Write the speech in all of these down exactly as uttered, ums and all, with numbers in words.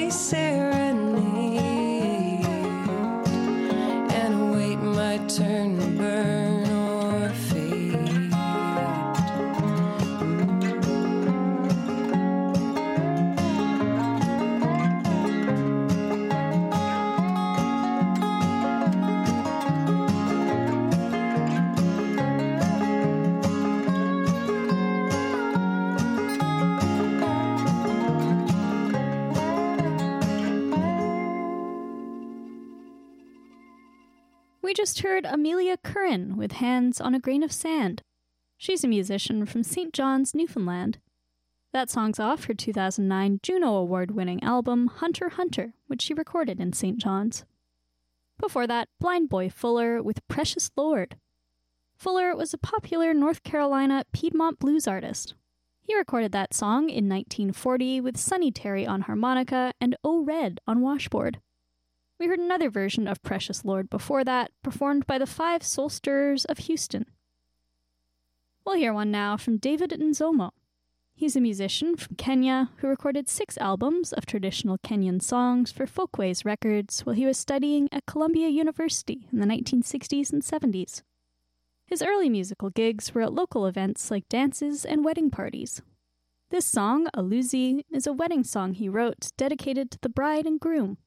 a serenade and await my turn to burn or fade. We just heard Amelia Curran with Hands on a Grain of Sand. She's a musician from Saint John's, Newfoundland. That song's off her two thousand nine Juno Award-winning album Hunter Hunter, which she recorded in Saint John's. Before that, Blind Boy Fuller with Precious Lord. Fuller was a popular North Carolina Piedmont blues artist. He recorded that song in nineteen forty with Sonny Terry on harmonica and O Red on washboard. We heard another version of Precious Lord before that, performed by the Five Soul Stirrers of Houston. We'll hear one now from David Nzomo. He's a musician from Kenya who recorded six albums of traditional Kenyan songs for Folkways Records while he was studying at Columbia University in the nineteen sixties and seventies. His early musical gigs were at local events like dances and wedding parties. This song, Aluzi, is a wedding song he wrote dedicated to the bride and groom.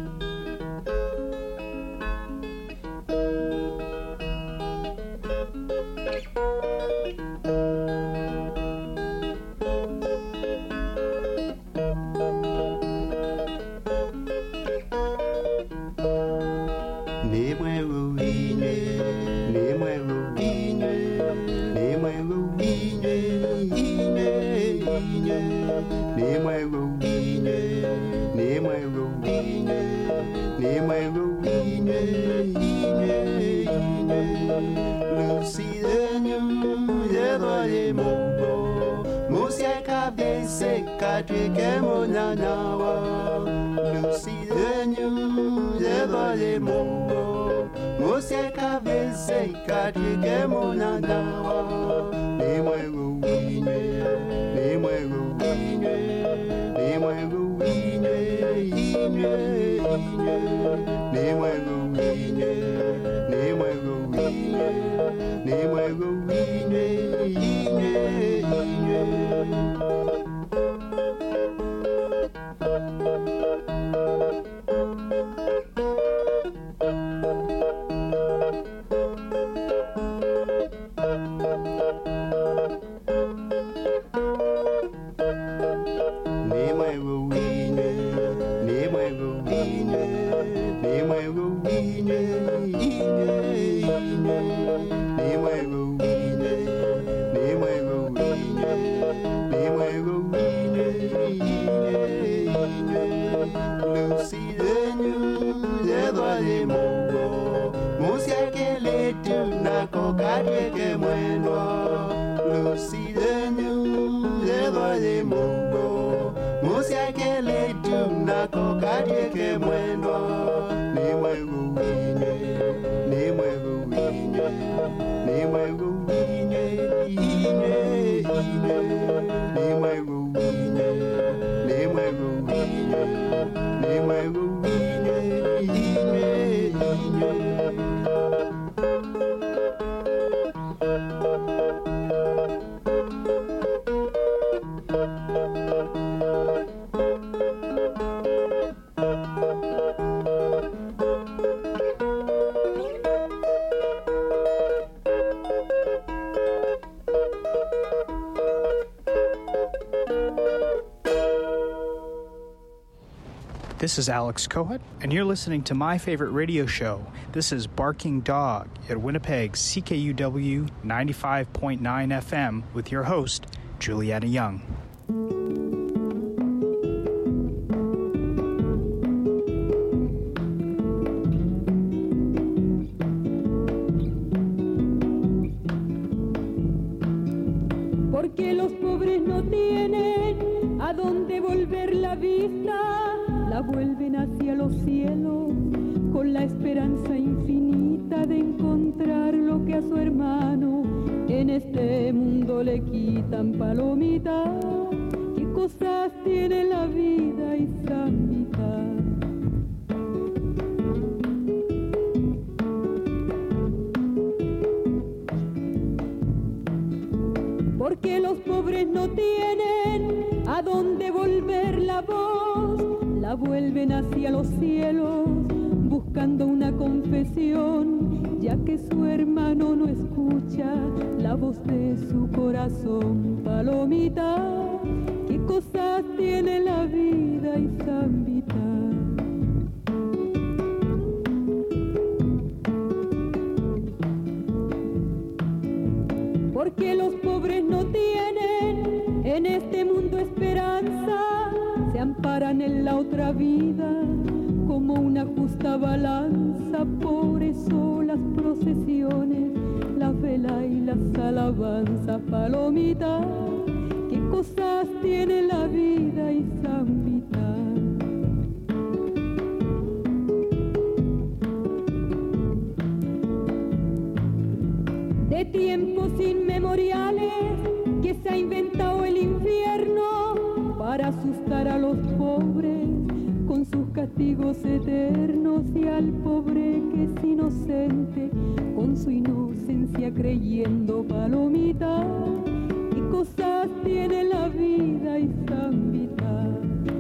This is Alex Kohut, and you're listening to my favorite radio show. This is Barking Dog at Winnipeg's C K U W ninety-five point nine F M with your host, Juliana Young. Porque los pobres no tienen a dónde volver la vista, la vuelven hacia los cielos con la esperanza infinita de encontrar lo que a su hermano en este mundo le quitan. Palomita, qué cosas tiene la vida y San no tienen a dónde volver la voz, la vuelven hacia los cielos buscando una confesión, ya que su hermano no escucha la voz de su corazón. Palomita, qué cosas tiene la vida y zambita. Porque los pobres no tienen en este mundo esperanza, se amparan en la otra vida como una justa balanza. Por eso las procesiones, las velas y las alabanzas. Palomita, qué cosas tiene la vida y zambita. De tiempos inmemoriales que se ha inventado el infierno para asustar a los pobres con sus castigos eternos, y al pobre que es inocente con su inocencia creyendo. Palomita, qué cosas tiene la vida y zambita.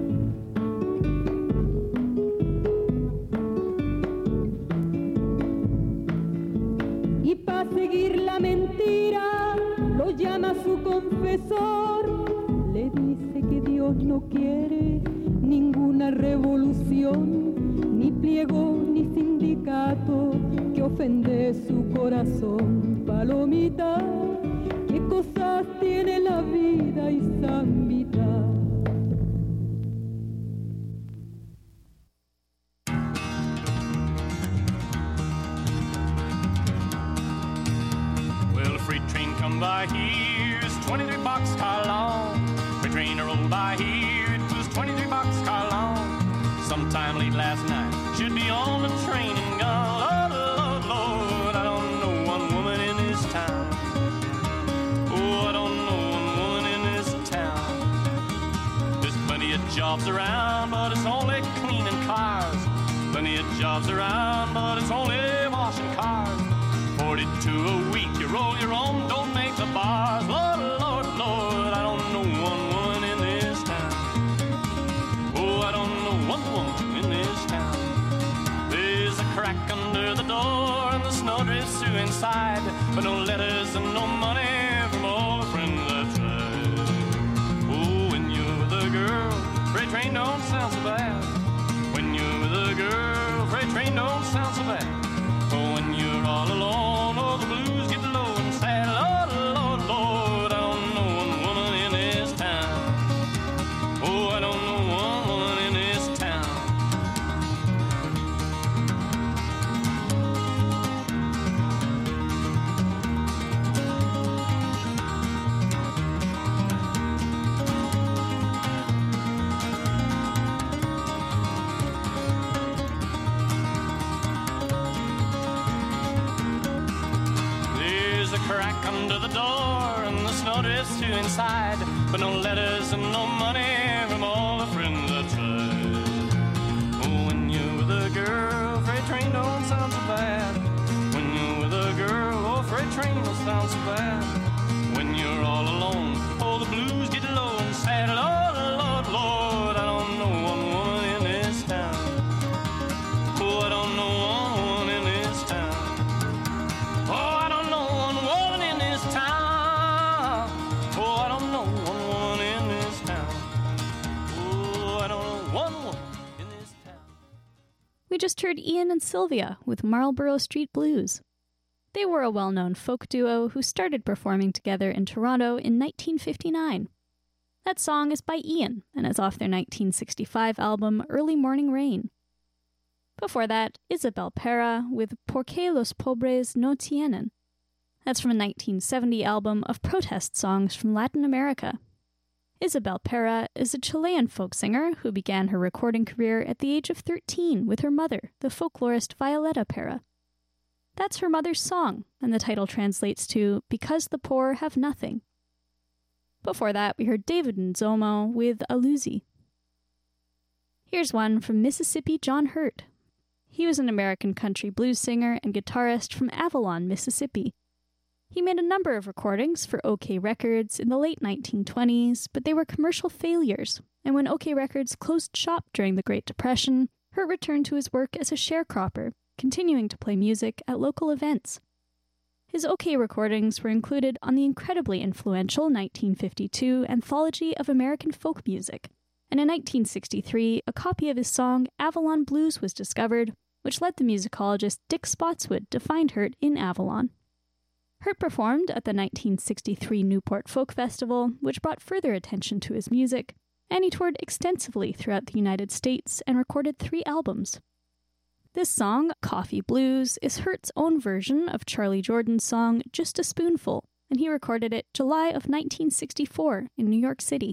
Y para seguir la mentira lo llama su confesor, le dice que Dios no quiere ninguna revolución, ni pliego ni sindicato que ofende su corazón. Palomita, qué cosas tiene la vida y zambita. Well, a freight train come by here, it's twenty-three boxcar long. Freight train rolled by here, it was twenty-three boxcar long. Sometime late last night, should be on the train and gone. Lord, Lord, Lord, I don't know one woman in this town. Oh, I don't know one woman in this town. There's plenty of jobs around, but it's only cleaning cars. Plenty of jobs around, but it's only washing cars. Forty-two a week, you roll your own, don't make the bars. Lord, Lord, Lord, I don't know one woman in this town. Oh, I don't know one woman in this town. There's a crack under the door and the snow drifts through inside, but no letters and no money from all the friends I've tried. Oh, when you're with a girl, freight train don't sound so bad. When you're with a girl, freight train don't sound so bad. Oh, when you're all alone, oh, the blues get low and sad. Lord, Lord, Lord, I don't know one woman in this town. Oh, I don't know one woman in this town. Crack under the door and the snow drifts through inside, but no letters and no money from all the friends I tried. Oh, when you're with a girl, freight train don't sound so bad. When you're with a girl, oh, freight train don't sound so bad. When you're all alone, oh, the blues get low and sad. Lord, Lord, Lord, I don't know one woman in this town. Oh, I don't know one woman in this town. Oh, I don't know one woman in this town. Oh, I don't know one woman in this town. Oh, I don't know one woman in this town. We just heard Ian and Sylvia with Marlborough Street Blues. They were a well-known folk duo who started performing together in Toronto in nineteen fifty-nine. That song is by Ian and is off their nineteen sixty-five album Early Morning Rain. Before that, Isabel Pera with Porque los pobres no tienen. That's from a nineteen seventy album of protest songs from Latin America. Isabel Pera is a Chilean folk singer who began her recording career at the age of thirteen with her mother, the folklorist Violeta Pera. That's her mother's song, and the title translates to Because the Poor Have Nothing. Before that, we heard David Nzomo with Aluzi. Here's one from Mississippi John Hurt. He was an American country blues singer and guitarist from Avalon, Mississippi. He made a number of recordings for OK Records in the late nineteen twenties, but they were commercial failures, and when OK Records closed shop during the Great Depression, Hurt returned to his work as a sharecropper, continuing to play music at local events. His OK recordings were included on the incredibly influential nineteen fifty-two Anthology of American Folk Music, and in nineteen sixty-three, a copy of his song Avalon Blues was discovered, which led the musicologist Dick Spotswood to find Hurt in Avalon. Hurt performed at the nineteen sixty-three Newport Folk Festival, which brought further attention to his music, and he toured extensively throughout the United States and recorded three albums. This song, Coffee Blues, is Hurt's own version of Charlie Jordan's song Just a Spoonful, and he recorded it July of nineteen sixty-four in New York City.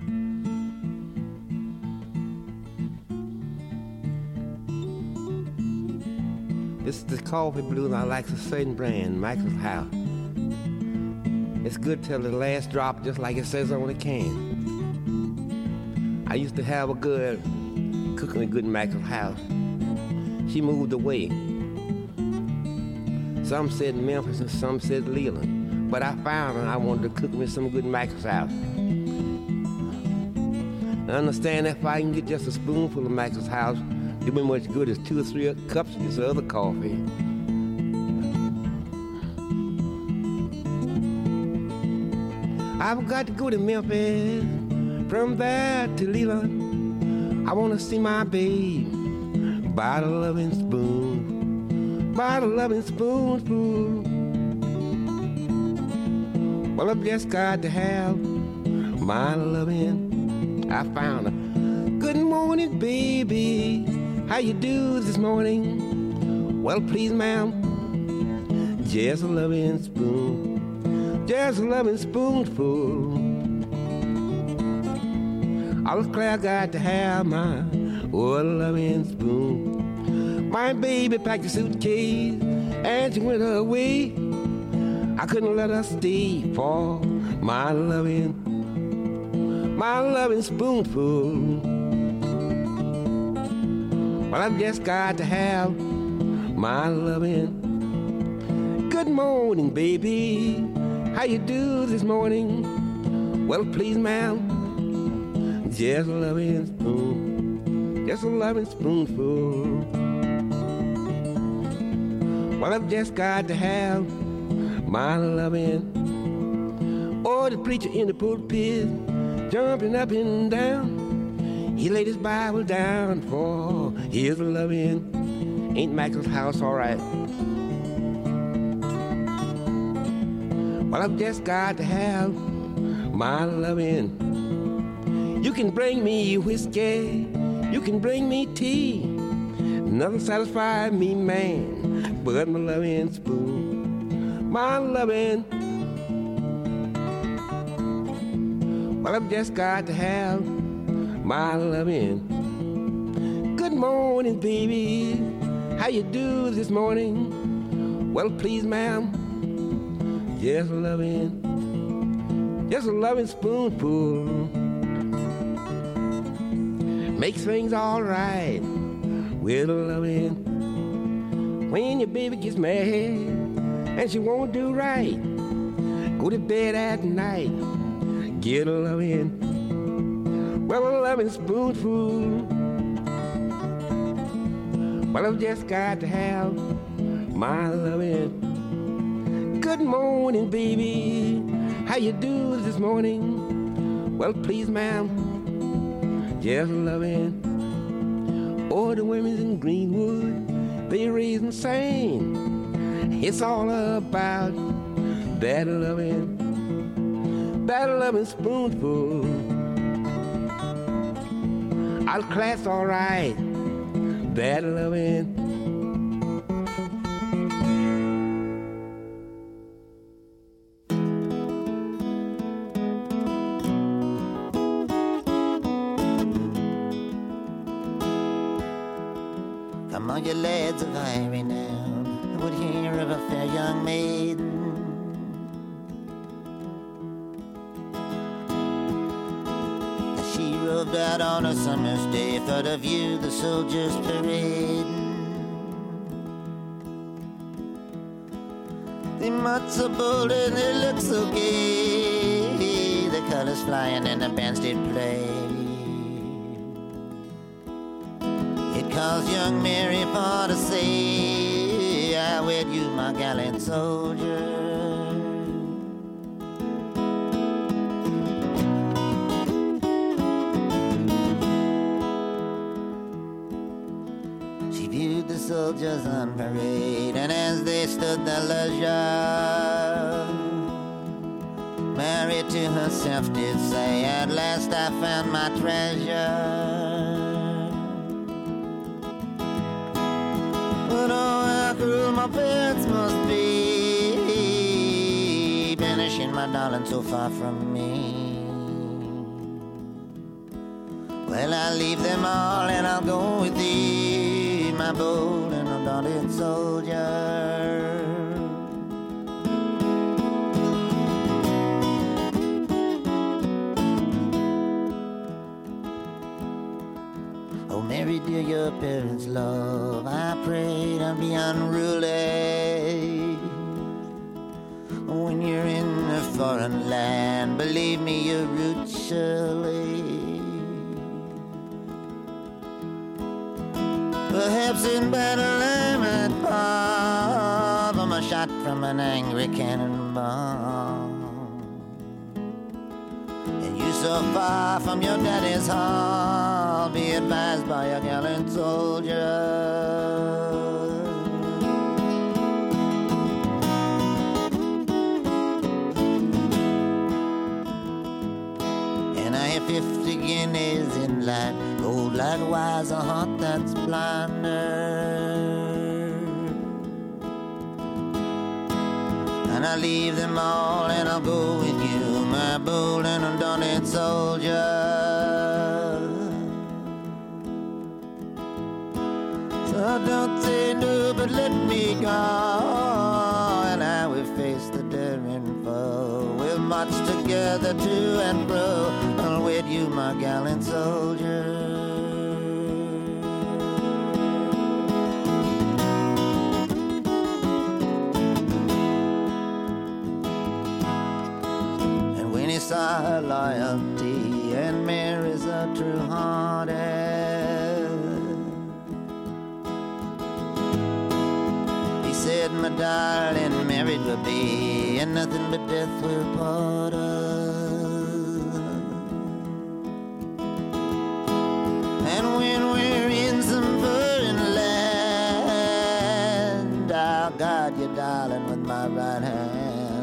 This is the coffee blues I like, a certain brand, Michael's House. It's good till the last drop, just like it says on the can. I used to have a good, cooking a good Michael's House. She moved away. Some said Memphis and some said Leland, but I found her and I wanted to cook me some good Michael's House. I understand if I can get just a spoonful of Michael's House, it'll be much good as two or three cups of this other coffee. I've got to go to Memphis, from there to Leland. I want to see my babe by the loving spoon, by the loving spoonful. Well, I've just got to have my loving. I found her. Good morning, baby. How you do this morning? Well, please, ma'am, just a loving spoon, just a loving spoonful. I was glad I got to have my oh, loving spoon. My baby packed a suitcase and she went away. I couldn't let her stay for my loving, my loving spoonful. Well, I've just got to have my loving. Good morning, baby. How you do this morning? Well, please, ma'am, just a loving spoon, just a loving spoonful. Well, I've just got to have my loving. Oh, the preacher in the pulpit, jumping up and down. He laid his Bible down for his loving. Ain't Michael's House all right? Well, I've just got to have my loving. You can bring me whiskey, you can bring me tea. Nothing satisfies me, man, but my loving spoon, my loving. Well, I've just got to have my loving. Good morning, baby. How you do this morning? Well, please, ma'am, just a loving, just a loving spoonful. Makes things all right with a loving. When your baby gets mad and she won't do right, go to bed at night, get a loving. Well, a loving spoonful. Well, I've just got to have my loving. Good morning, baby. How you do this morning? Well, please, ma'am, just a loving. Oh, the women in Greenwood, they raise and sing. It's all about that loving, that loving spoonful. I'll class all right, that loving. Come on, you lads of Irie now, I would hear of a fair young maiden. She roved out on a summer's day for to view the soldiers parading. They mud so bold and they look so gay. The colors flying and the bands did play. It calls young Mary for to say, I wed you, my gallant soldier. The soldiers on parade, and as they stood the leisure, Mary to herself did say, at last I found my treasure. But oh, how cruel my parents must be, banishing my darling so far from me. Well, I'll leave them all and I'll go with thee, my bold and undaunted soldier. Oh, Mary, dear, your parents' love, I pray don't be unruly. When you're in a foreign land, believe me, your roots surely. Perhaps in battle I might fall from a shot from an angry cannonball. And you so far from your daddy's hall, be advised by a gallant soldier. And I have fifty guineas in light, gold likewise a heart that's blinder. And I leave them all and I'll go with you, my bold and undaunted soldier. So don't say no, but let me go, and I will face the daring foe. We'll march together to and fro, I'll wed you, my gallant soldier. Saw her loyalty and Mary's a true-hearted, he said, my darling, married we'll be, and nothing but death will part us. And when we're in some foreign land, I'll guard you, darling, with my right hand.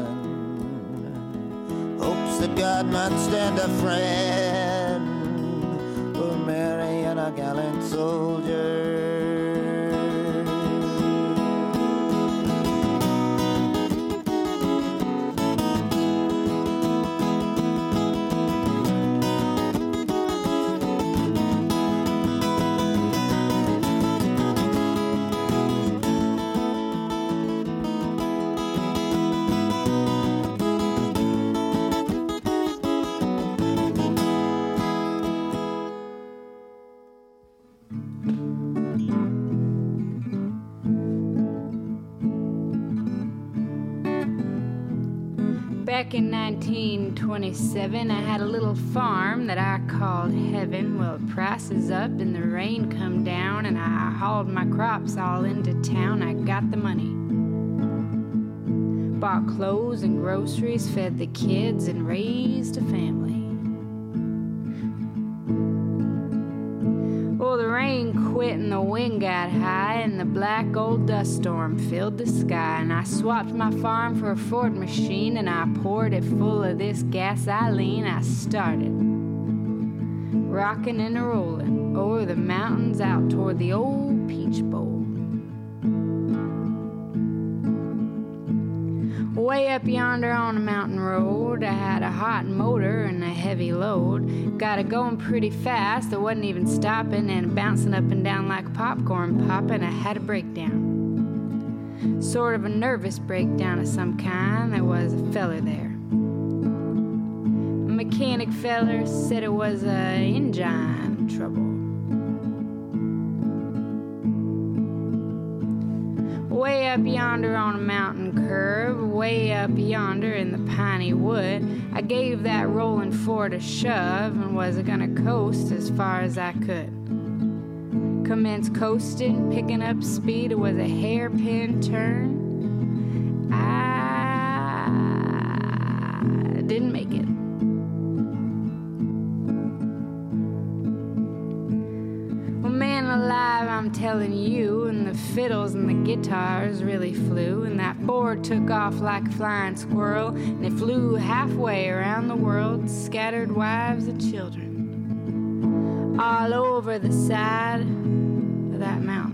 That God might stand a friend for Mary and a gallant soldier. Back in nineteen twenty-seven, I had a little farm that I called heaven. Well, prices up and the rain come down, and I hauled my crops all into town. I got the money. Bought clothes and groceries, fed the kids, and raised a family. Well, the rain quit and the wind got high, and the black old dust storm filled the sky. And I swapped my farm for a Ford machine, and I poured it full of this gasoline. I started rocking and a rolling over the mountains out toward the old Peach Bowl. Way up yonder on a mountain road, I had a hot motor and a heavy load. Got it going pretty fast, I wasn't even stopping, and bouncing up and down like popcorn popping. I had a breakdown, sort of a nervous breakdown of some kind. There was a feller there, a mechanic feller, said it was a engine trouble. Way up yonder on a mountain curve, way up yonder in the piney wood, I gave that rolling Ford a shove and was gonna coast as far as I could. Commenced coasting, picking up speed, it was a hairpin turn. I didn't make it. Well, man alive, I'm telling you, and the fiddles and the guitars really flew, and that Ford took off like a flying squirrel, and it flew halfway around the world, scattered wives and children, all over the side of that mountain.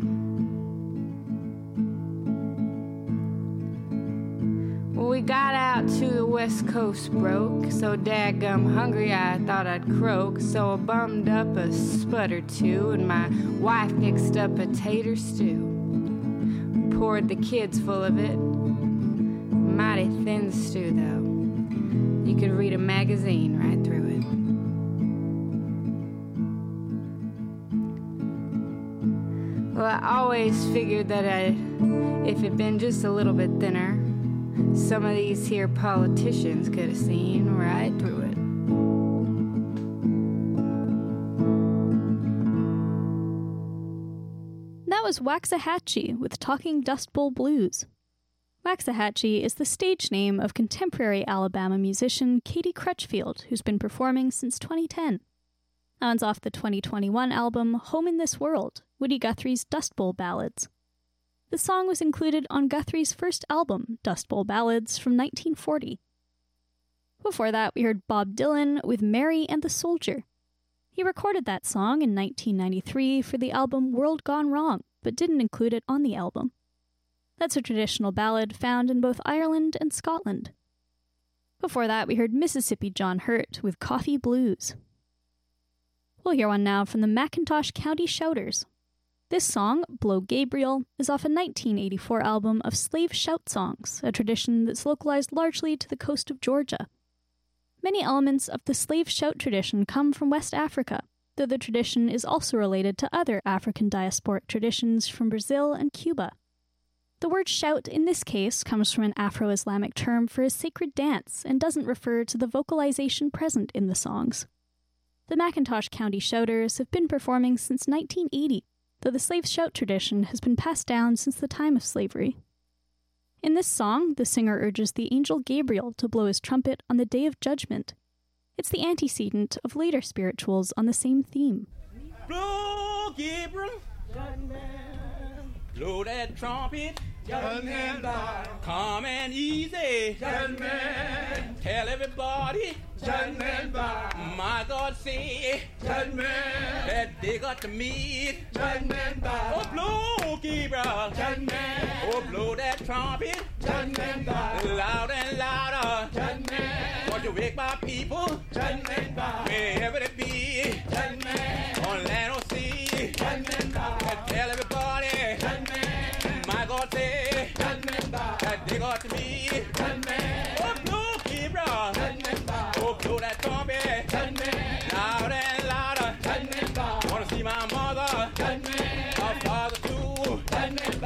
Well, we got out to the west coast broke, so daggum hungry I thought I'd croak, so I bummed up a spud or two, and my wife mixed up a tater stew. Poured the kids full of it. Mighty thin stew, though. You could read a magazine right through it. Well, I always figured that I, if it'd been just a little bit thinner, some of these here politicians could have seen right through it. That was Waxahachie with Talking Dust Bowl Blues. Waxahachie is the stage name of contemporary Alabama musician Katie Crutchfield, who's been performing since twenty ten. That one's off the twenty twenty-one album Home in This World, Woody Guthrie's Dust Bowl Ballads. The song was included on Guthrie's first album, Dust Bowl Ballads, from nineteen forty. Before that, we heard Bob Dylan with Mary and the Soldier. He recorded that song in nineteen ninety-three for the album World Gone Wrong, but didn't include it on the album. That's a traditional ballad found in both Ireland and Scotland. Before that, we heard Mississippi John Hurt with Coffee Blues. We'll hear one now from the McIntosh County Shouters. This song, Blow Gabriel, is off a nineteen eighty-four album of slave shout songs, a tradition that's localized largely to the coast of Georgia. Many elements of the slave shout tradition come from West Africa, though the tradition is also related to other African diasporic traditions from Brazil and Cuba. The word shout in this case comes from an Afro-Islamic term for a sacred dance and doesn't refer to the vocalization present in the songs. The McIntosh County Shouters have been performing since nineteen eighty, though the slave shout tradition has been passed down since the time of slavery. In this song, the singer urges the angel Gabriel to blow his trumpet on the Day of Judgment. It's the antecedent of later spirituals on the same theme. Blow, Gabriel, blow that trumpet, Judgment, calm and easy, Judgment, tell everybody, Judgment, my God say, Judgment, that they got to meet, Judgment, oh blow Gabriel, Judgment, oh blow that trumpet, Judgment, loud and louder, Judgment, want to wake my people, Judgment, wherever they be, Judgment, on land or sea, Judgment, that tell everybody, Judgment, my God say, Judgment, that they got to meet, Judgment, oh blow Gabriel, Judgment, oh blow that trumpet, Judgment, loud and louder, Judgment, wanna see my mother, Judgment, my father too, Judgment,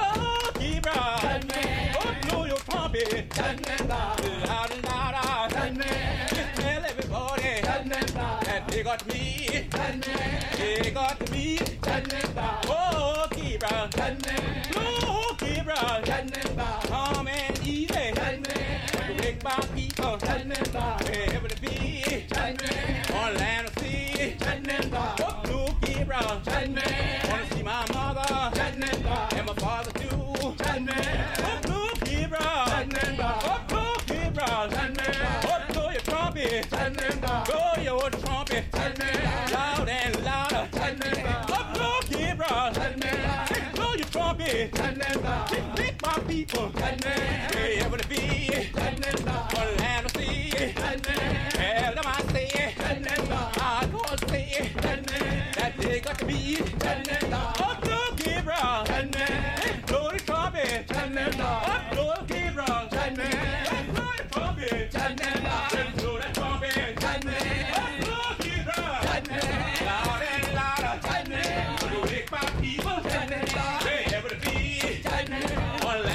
oh Gabriel, Judgment, oh blow your trumpet, Judgment, loud and louder, Judgment, just tell everybody, Judgment, that they got to meet, Judgment, they got to meet, Judgment, oh Gabriel, Judgment, blow Gabriel, Judgment, calm and easy, Judgment, wake my people, Judgment, wherever they be, Judgment, on land or sea, Judgment, oh blow Gabriel, Judgment, wanna see my mother, Judgment, and my father too, Judgment, oh blow Gabriel, Judgment, oh blow Gabriel, Judgment, oh blow your trumpet, Judgment, blow your trumpet, Judgment, loud and louder, Judgment, oh blow Gabriel, Judgment, blow your trumpet, Judgment, wake my people, Judgment, wherever they be, Judgment, on land or sea, Judgment, tell them I say, Judgment, I God say, Judgment, that they got to be, Judgment, oh blow Gabriel, Judgment, blow the trumpet, Judgment, oh blow Gabriel, Judgment, blow the trumpet, Judgment, blow that trumpet, Judgment, oh blow Gabriel, Judgment, loud and louder, Judgment, wake my people, Judgment, wherever they be, Judgment, on land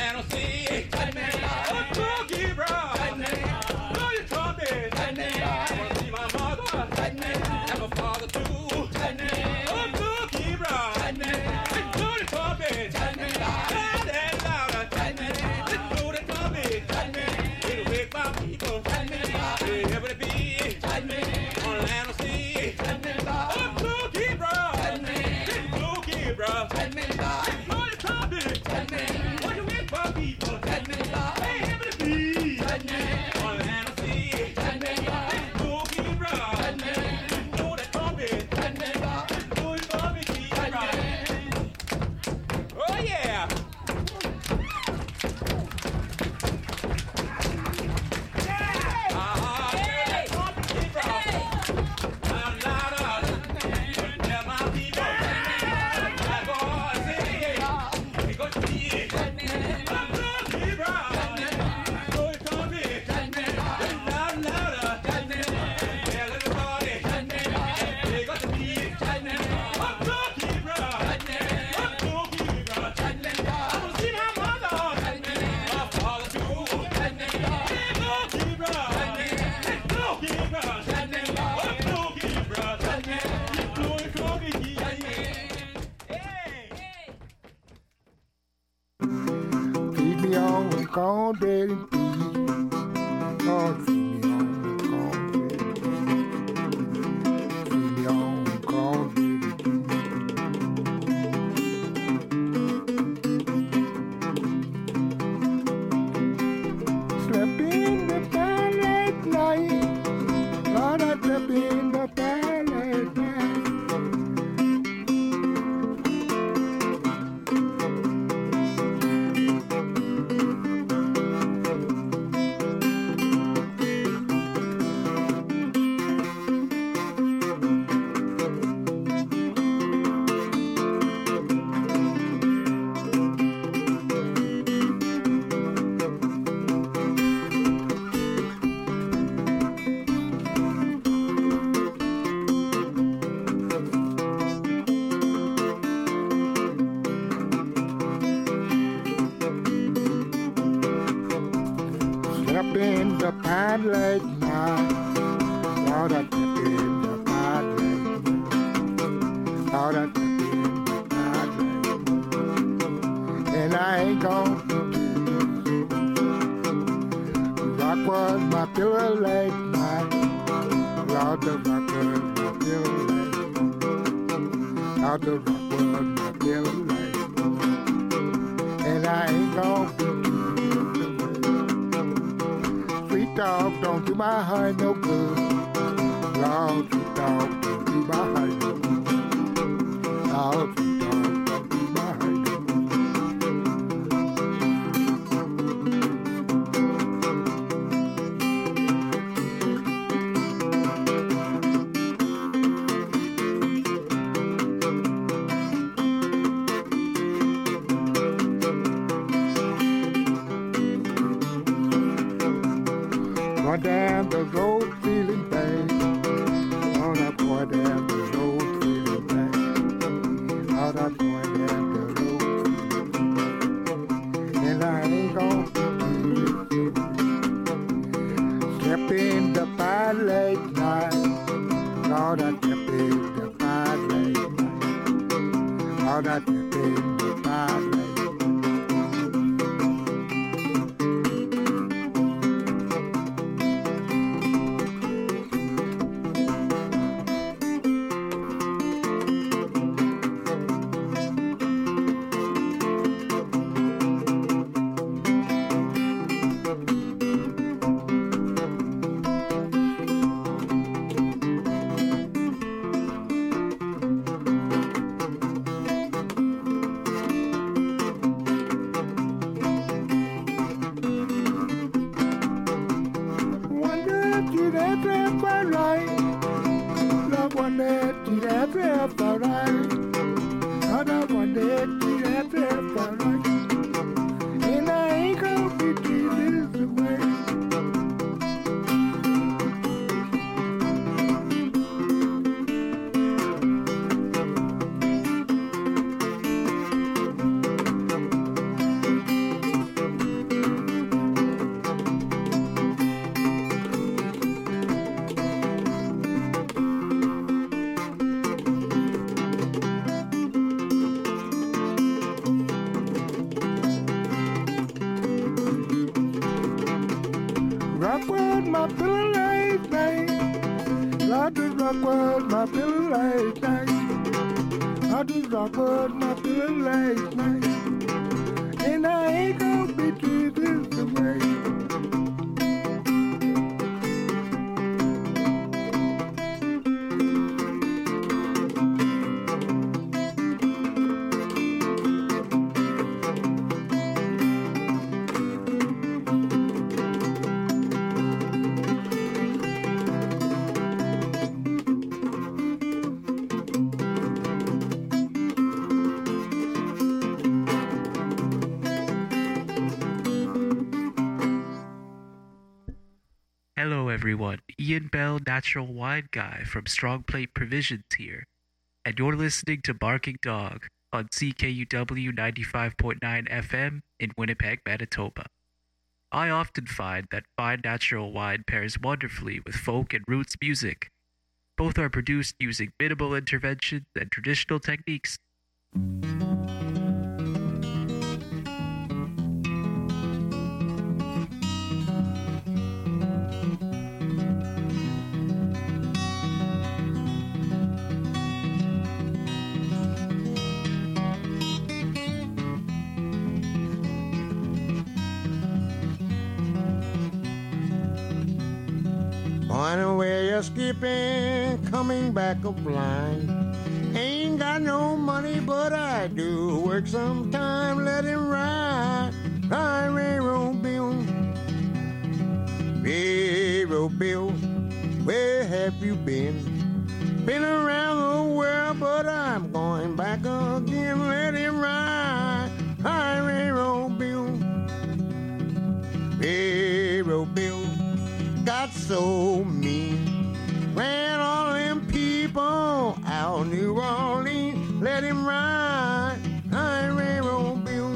cornbread and peas. Oh, feed me on cornbread and peas. Feed me on cornbread and peas. Slept in the bed late night. Lord, I slept in the bed late night. Slept in the pad late night. Lord, I slept in the pad late night. Lord, I slept in the pad late night. And I ain't gonna rock was my pillow late night. Lord, the rock was my pillow late night. Lord, the rock was my pillow late night. And I ain't gonna Sweet dog, don't do my heart no good. Lord, sweet dog, don't do my heart no good. Lord, sweet dog, don't do my heart no good. Going down the road feeling bad. On up going down the road feeling bad. On up going down the road feeling bad. And I ain't gonna be slept in the bed late night. Lord, I slept in the bed late night. Lord, I slept in the bed late night. Rock was my pillow late night. Lord, the rock was my pillow late night. Lord, the rock was my pillow late night. And I ain't gonna be treated this way. Hello everyone, Ian Bell, Natural Wine Guy from Strong Plate Provisions here, and you're listening to Barking Dog on C K U W ninety-five point nine F M in Winnipeg, Manitoba. I often find that fine natural wine pairs wonderfully with folk and roots music. Both are produced using minimal interventions and traditional techniques. Wonder where you're skipping, coming back a blind. Ain't got no money, but I do work sometime. Let him ride, ride railroad Bill. Railroad Bill, where have you been? Been around the world, but I'm going back again. Let him ride, ride railroad Bill. Railroad Bill got so mean, ran all them people out New Orleans. Let him ride, ride railroad Bill.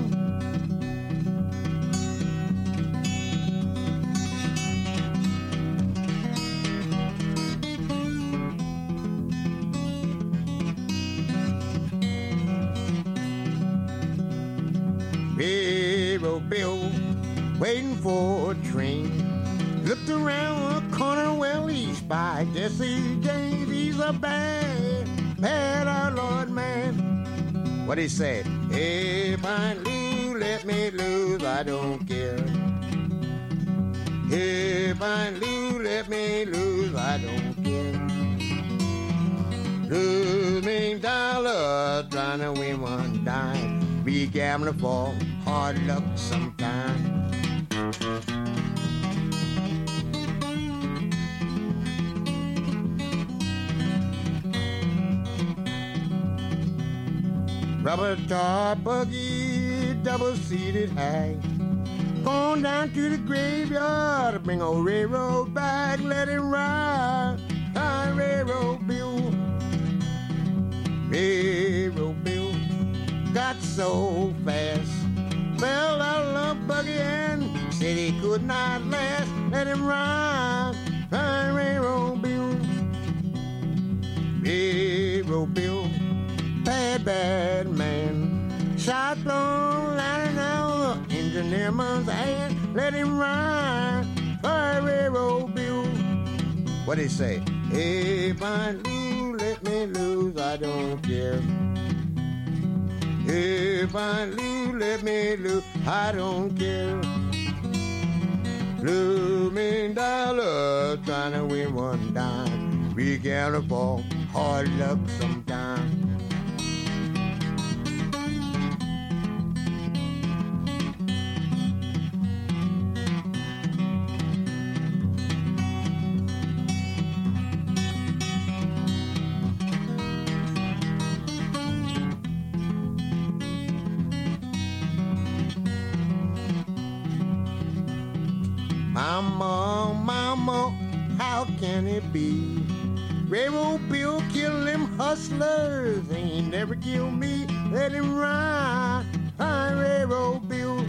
Railroad Bill waiting for a train. Looked around the corner, well, he spied Jesse James. He's a bad, bad outlawed man. What'd he say? If I lose, let me lose, I don't care. If I lose, let me lose, I don't care. Losing dollars, trying to win one dime. Be gambling for hard luck sometime. Rubber tar buggy, double-seated hag. Going down to the graveyard to bring old railroad back. Let him ride, ride railroad Bill. Railroad Bill got so fast, fell out of the buggy and said he could not last. Let him ride, ride railroad Bill. Railroad Bill, bad, bad man. Shot thrown lying out the engineerman's hand. Let him ride, ride railroad Bill. What'd he say? If I lose, let me lose, I don't care. If I lose, let me lose, I don't care. Looming dollar, trying to win one dime. Be careful for hard luck sometime. Mama, mama, how can it be? Railroad Bill kill them hustlers, they ain't never kill me. Let him ride, ride Railroad Bill.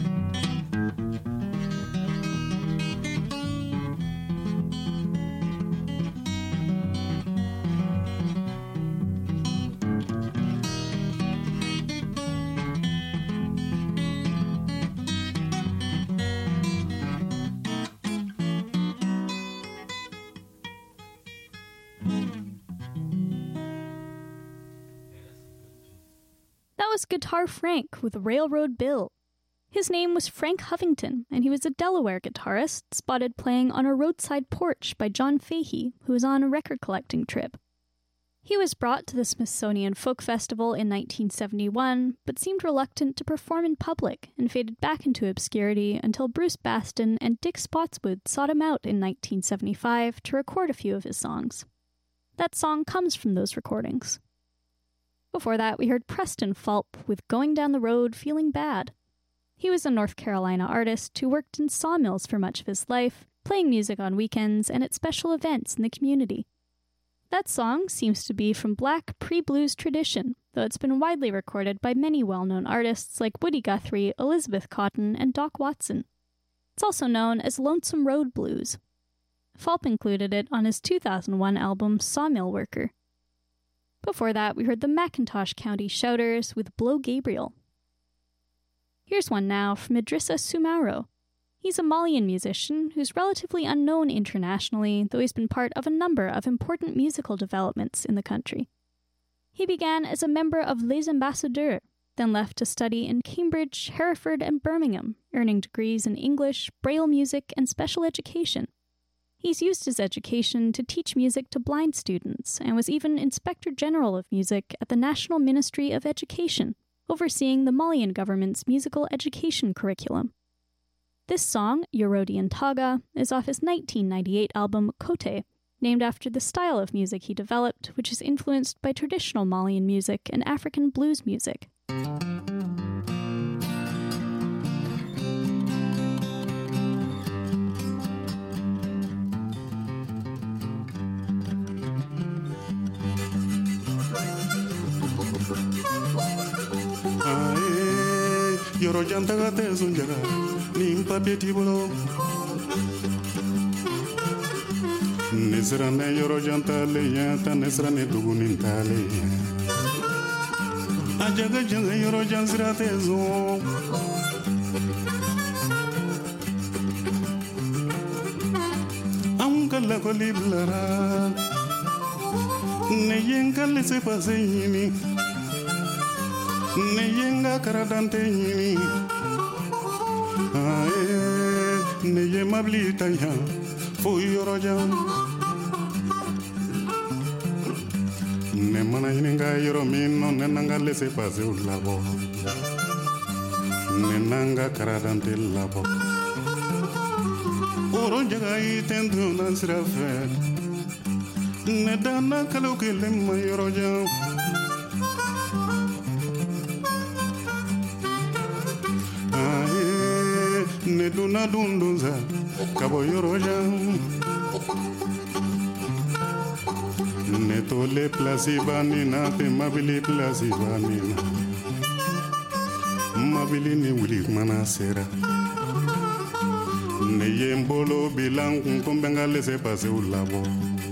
Was Guitar Frank with Railroad Bill. His name was Frank Hovington, and he was a Delaware guitarist spotted playing on a roadside porch by John Fahey, who was on a record collecting trip. He was brought to the Smithsonian Folk Festival in nineteen seventy-one, but seemed reluctant to perform in public and faded back into obscurity until Bruce Baston and Dick Spotswood sought him out in nineteen seventy-five to record a few of his songs. That song comes from those recordings. Before that, we heard Preston Fulp with Going Down the Road Feeling Bad. He was a North Carolina artist who worked in sawmills for much of his life, playing music on weekends and at special events in the community. That song seems to be from Black pre-blues tradition, though it's been widely recorded by many well-known artists like Woody Guthrie, Elizabeth Cotten, and Doc Watson. It's also known as Lonesome Road Blues. Fulp included it on his two thousand one album Sawmill Worker. Before that, we heard the McIntosh County Shouters with Blow Gabriel. Here's one now from Idrissa Soumaoro. He's a Malian musician who's relatively unknown internationally, though he's been part of a number of important musical developments in the country. He began as a member of Les Ambassadeurs, then left to study in Cambridge, Hereford, and Birmingham, earning degrees in English, Braille music, and special education. He's used his education to teach music to blind students and was even Inspector General of Music at the National Ministry of Education, overseeing the Malian government's musical education curriculum. This song, Yorodian Taga, is off his nineteen ninety-eight album Kote, named after the style of music he developed, which is influenced by traditional Malian music and African blues music. Yoro jantaga te sunjaga nimpa betibolo Nesrane yoro jantale yanta nesrane dugunintale Ajaga jaga yoro jansira te zo Ankala koliblara Ne yenkale se paseyini Ne yenga karadante yini Ae Ne ye mabli tanya Fo yoro jam Ne mana yininga yoro mino Ne nanga lese pase u labo Ne nanga karadante labo Oro jaga itendu nansira fe Ne dana kaloke lemma yoro jam Ne duna dunduza kabo yoroja Ne tole plasi banina te mabili plasi banina Mabili ni wuli mana sera Ne yembolo bilang kumbenga lese pase ulabo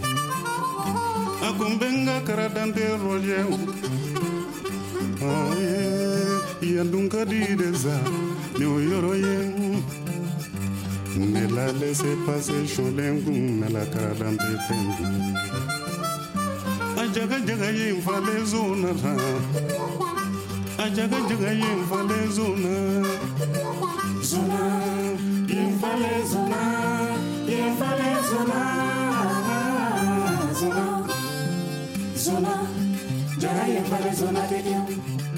Akumbenga karadante roje Aye yandunga dideza Ne yoroye Ne la laisse passer cholengu na la karadante tengu Ajaga jaga yin fale zona ha Ajaga jaga yin fale zona Zona yin fale zona Yin fale zona Zona Zona Jaga yin fale zona de Dieu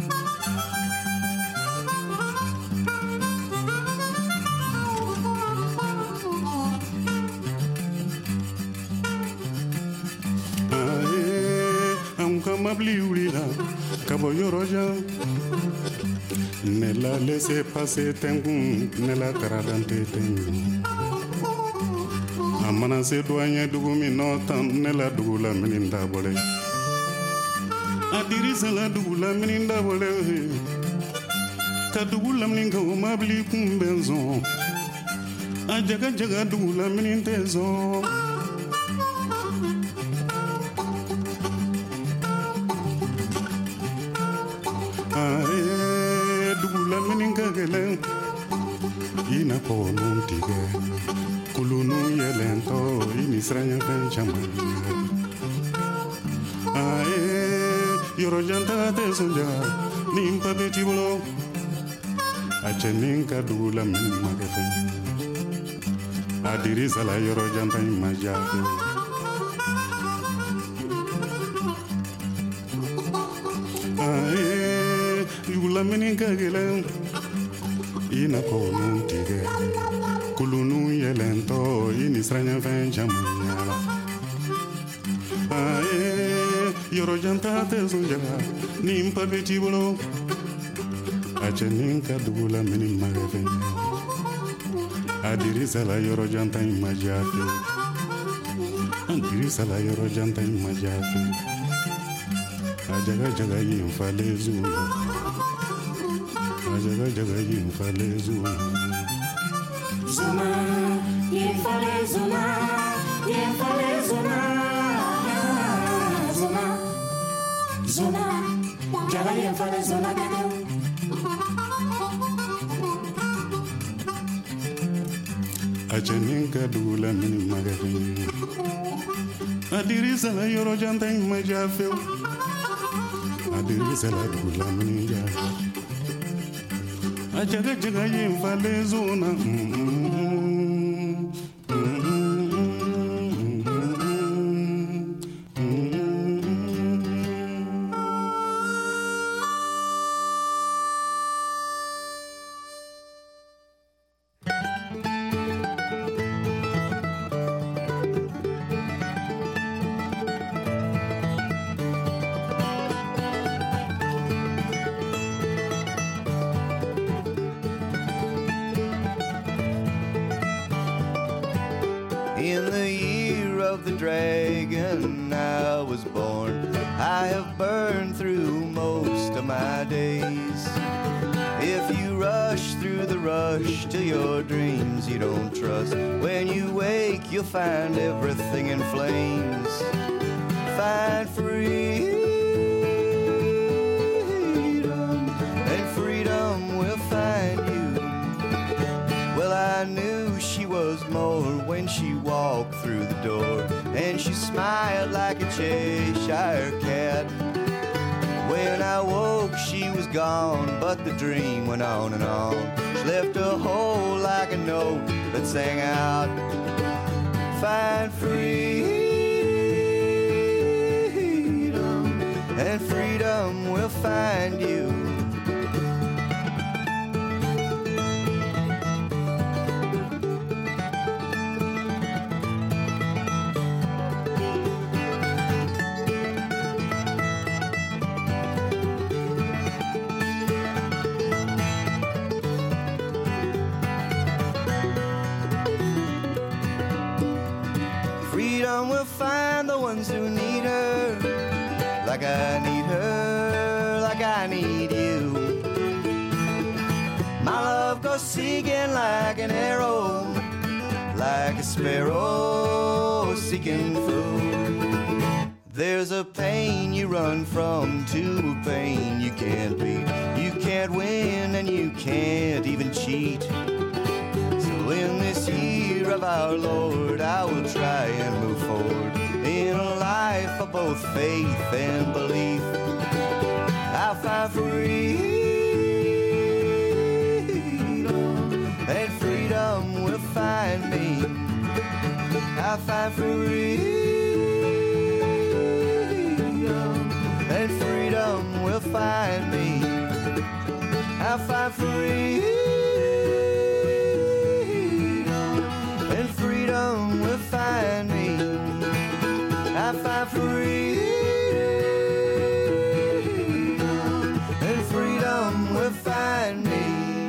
Mabli ulila kabo yoroja Ne la laisse passer tengu Ne la karadante tengu Amana se douanye dugu mi notan Ne la dugu la mininda bole Adirisa la dugu la mininda bole Ka dugu la mininga o mabli kumbenzo Ajaga jaga dugu la minintezo Ina ponum tige kulunu yelento inisranya penchaman Ae yoro janta te sonja nimpa betibulo Acheninka dula min magefe Adiri sala yoro janta imajafe Ae yula mininka gelen Ina konum tige kulunu yelento inisranya venjamanyala Ae yoro janta te sonja nimpa betibulo Acheninka dula mini magefe Adiri sala yoro janta imajafe Adiri sala yoro janta imajafe Ajaga jaga yimfale zuna Ajaga jaga yimfale zuna Zuna yimfale zuna Yimfale zuna Zuna Zuna Jaga yimfale zuna Acheninka dula mini magefe Adiri sala yoro janta imajafe Adiri sala dula mini jafe Ajaga jaga yimfale zona of the dragon I was born. I have burned through most of my days. If you rush through the rush to your dreams you don't trust, when you wake you'll find everything in flames. Find freedom, and freedom will find you. Well, I knew she was more when she walked through the door, and she smiled like a Cheshire cat. When I woke she was gone, but the dream went on and on. She left a hole like a note that sang out, find freedom, and freedom will find you. Freedom will find the ones who need her, like I need her, like I need you. My love goes seeking like an arrow, like a sparrow seeking food. There's a pain you run from to a pain you can't beat. You can't win and you can't even cheat. So in this year of our Lord I will try and move forward in a life of both faith and belief. I'll find freedom, and freedom will find me. I'll find freedom, and freedom will find me. I'll find freedom, and freedom will find me. I find freedom, and freedom will find me.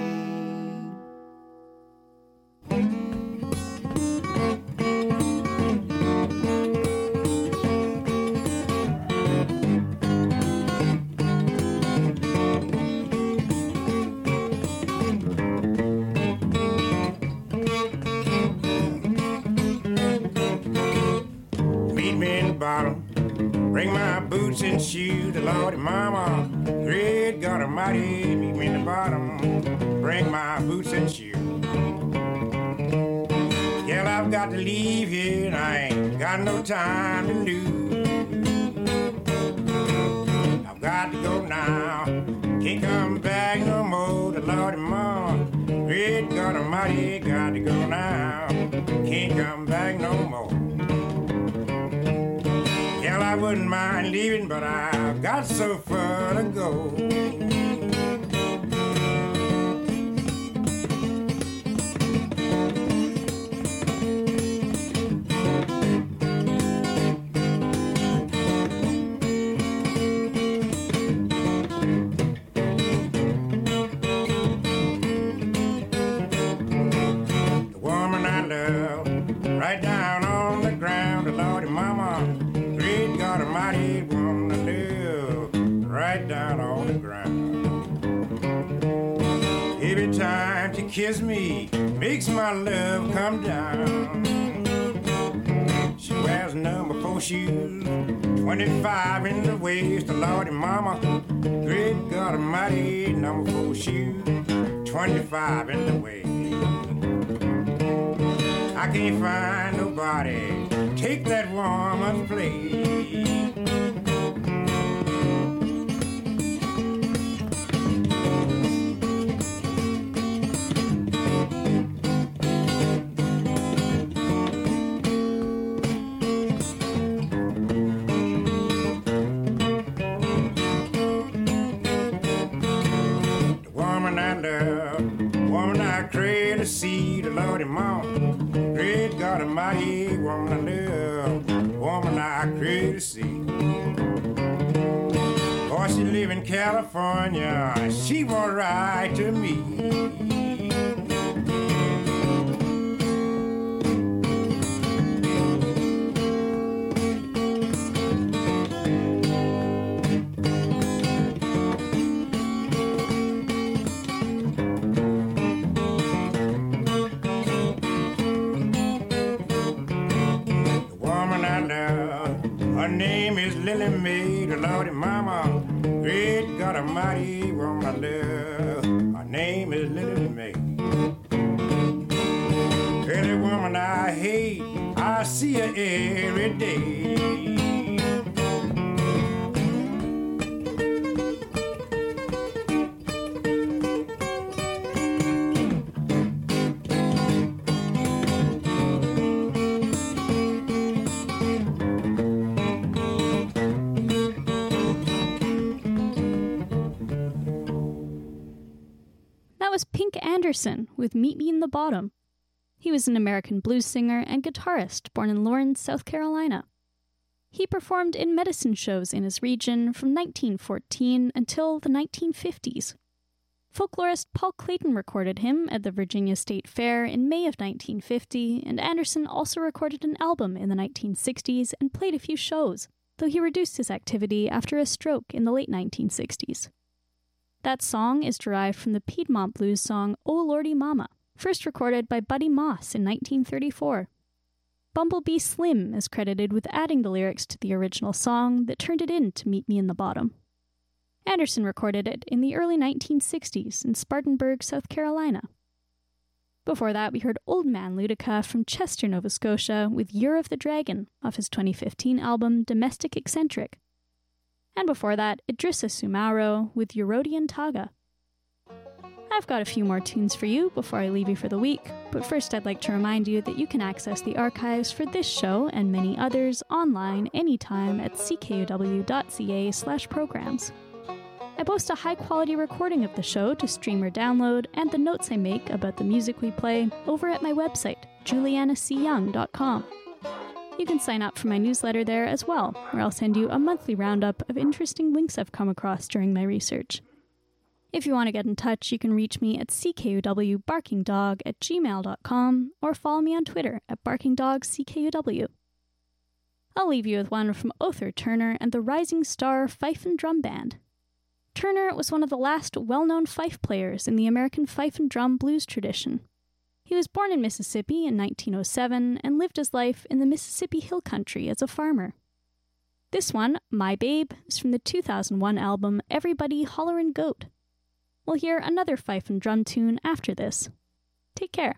Bring my boots and shoes, the Lordy Mama. Great God Almighty, meet me in the bottom. Bring my boots and shoes. Girl, I've got to leave here and I ain't got no time to lose. I've got to go now, can't come back no more, the Lordy Mama. Great God Almighty, got to go now, can't come back no more. I wouldn't mind leaving, but I've got so far to go. The woman I love, right down on the ground, the Lordy Mama. God Almighty, wanna live right down on the ground. Every time she kiss me, makes my love come down. She wears number four shoes, twenty-five in the waist, the Lordy Mama. Great God Almighty, number four shoes, twenty-five in the waist. I can't find nobody take that woman's place. The woman I love, the woman I crave to see, the Lordy Mama. Great God Almighty, woman I love, woman I crave to see. Oh, she live in California, she won't write to me. see you every day. Was Pink Anderson with Meet Me in the Bottom. He was an American blues singer and guitarist born in Lawrence, South Carolina. He performed in medicine shows in his region from nineteen fourteen until the nineteen fifties. Folklorist Paul Clayton recorded him at the Virginia State Fair in May of nineteen fifty, and Anderson also recorded an album in the nineteen sixties and played a few shows, though he reduced his activity after a stroke in the late nineteen sixties. That song is derived from the Piedmont blues song "Oh Lordy Mama," first recorded by Buddy Moss in nineteen thirty-four. Bumblebee Slim is credited with adding the lyrics to the original song that turned it into Meet Me in the Bottom. Anderson recorded it in the early nineteen sixties in Spartanburg, South Carolina. Before that, we heard Old Man Ludica from Chester, Nova Scotia with Year of the Dragon off his twenty fifteen album Domestic Eccentric. And before that, Idrissa Soumaoro with Eurodian Taga. I've got a few more tunes for you before I leave you for the week, but first I'd like to remind you that you can access the archives for this show and many others online anytime at c k u w dot c a slash programs. I post a high-quality recording of the show to stream or download, and the notes I make about the music we play over at my website, juliana c young dot com. You can sign up for my newsletter there as well, where I'll send you a monthly roundup of interesting links I've come across during my research. If you want to get in touch, you can reach me at c k u w barking dog at gmail dot com or follow me on Twitter at barking dog c k u w. I'll leave you with one from Othar Turner and the Rising Star Fife and Drum Band. Turner was one of the last well-known fife players in the American fife and drum blues tradition. He was born in Mississippi in nineteen oh seven and lived his life in the Mississippi Hill Country as a farmer. This one, My Babe, is from the two thousand one album Everybody Hollerin' Goat. We'll hear another fife and drum tune after this. Take care.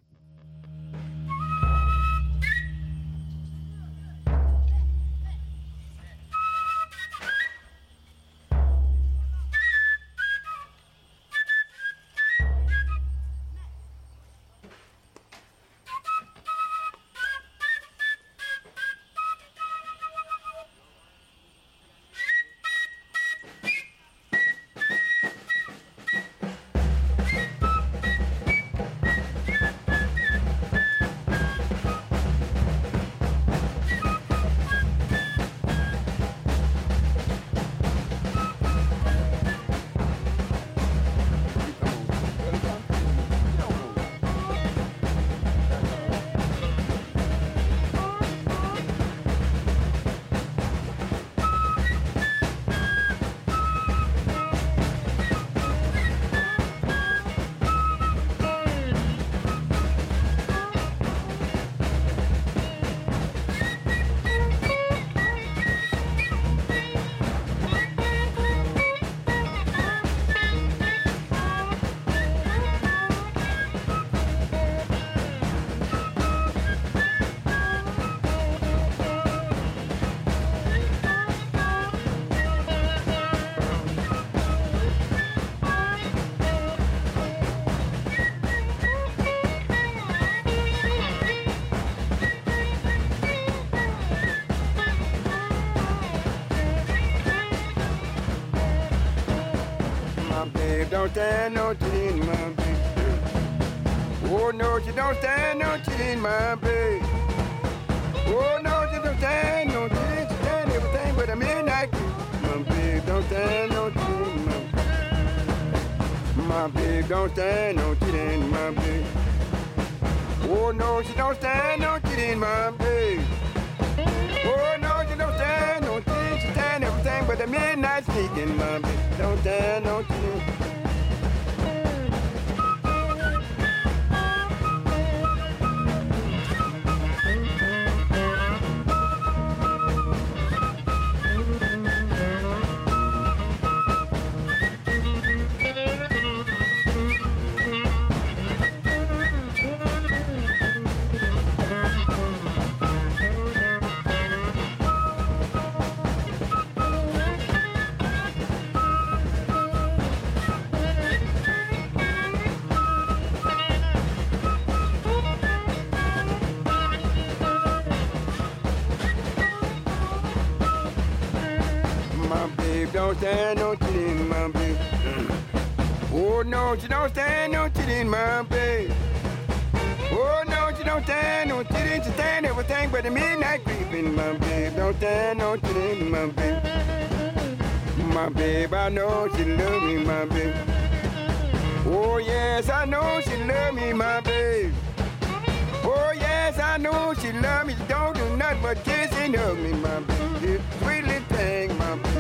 Don't stand no cheating, my baby. Oh, no, you don't stand no cheating, my baby. Oh, no, you don't stand no cheating. You stand everything but a midnight kiss. My baby, don't stand no cheating, my baby. My baby, don't stand no cheating, my baby. Oh, no, you don't stand no cheating, my baby. Oh, no, you don't stand no cheating. You stand everything but a midnight sneaking, my baby. Don't stand no cheating. don't stand no chitty, my baby. Oh, no, she don't stand no chitty, my baby. Oh, no, she don't stand no chitty. She stand everything but the midnight creeping, my baby. Don't stand no chitty, my baby. My baby, I know she love me, my baby. Oh, yes, I know she love me, my baby. Oh, yes, I know she love me. She don't do nothing but kiss and hug me, my baby. Sweet little thing, my baby.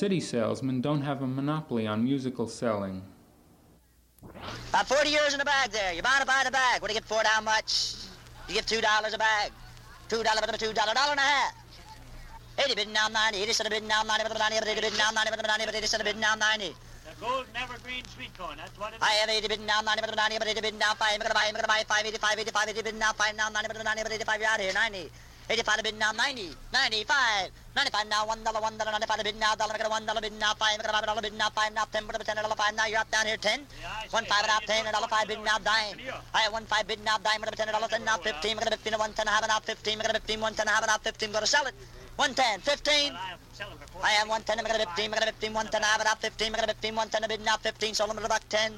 city salesmen don't have a monopoly on musical selling. About forty years in the bag there. You're bound to buy the bag. What do you get for it? How much? You get two dollars a bag. Two dollar, but two dollar, dollar and a half. Eighty bid now ninety. Eighty cent a bid now ninety, but ninety, but eighty bid now ninety, but ninety, but eighty cent a bid now ninety. The golden evergreen sweet corn. That's what it is. I have eighty bid now ninety, but ninety, but eighty bid now five. I'm gonna buy. I'm gonna buy five eighty-five, eighty-five, eighty bid now five now ninety, but ninety, but eighty-five. You're out here ninety. eighty-five bid now ninety, ninety-five, ninety-five now one dollar, one dollar, ninety-five bid now dollar, I got a one dollar bid now five, I got a dollar bid now five now ten, but a ten dollar five now you're up down here ten, one five and a half ten, a dollar five bid now dime, I have one five bid now dime, but a ten dollar ten now fifteen, I got a fifteen, a one ten, a half and a half fifteen, I got a fifteen, one ten, a half and a half fifteen, go to sell it, one ten, fifteen, I have one ten, I got a fifteen, I got a fifteen, one ten, a half and a half fifteen, I got a fifteen, one ten, a bid now fifteen, sold him at a buck ten.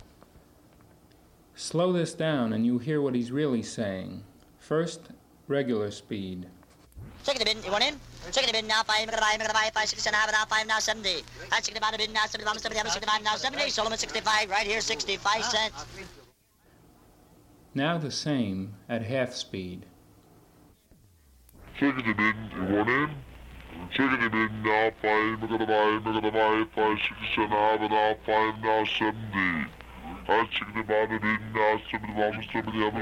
Slow this down and you hear what he's really saying. First, regular speed. Second bid, you want in? Second bid now five, I'm gonna buy, I'm gonna buy five, six, and a half and a half, five now seventy. That's sixty-five bid now seventy-five, seventy-five, sixty-five now seventy. Sold him at sixty-five, right here, sixty-five cents. Now the same at half speed. Second bid, you want in? Second bid now five, I'm gonna buy, I'm gonna buy five, six, and a half and a half, five now seventy. That's sixty-five bid now seventy-five, seventy-five,